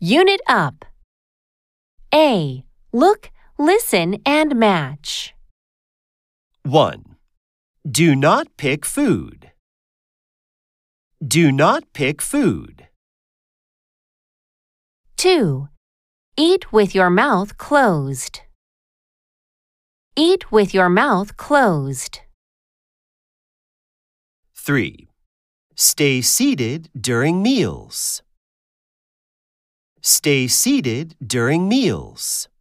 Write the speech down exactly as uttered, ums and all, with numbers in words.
Unit up. A. Look, listen, and match. one. Do not pick food. Do not pick food. two. Eat with your mouth closed. Eat with your mouth closed. three. Stay seated during meals. Stay seated during meals.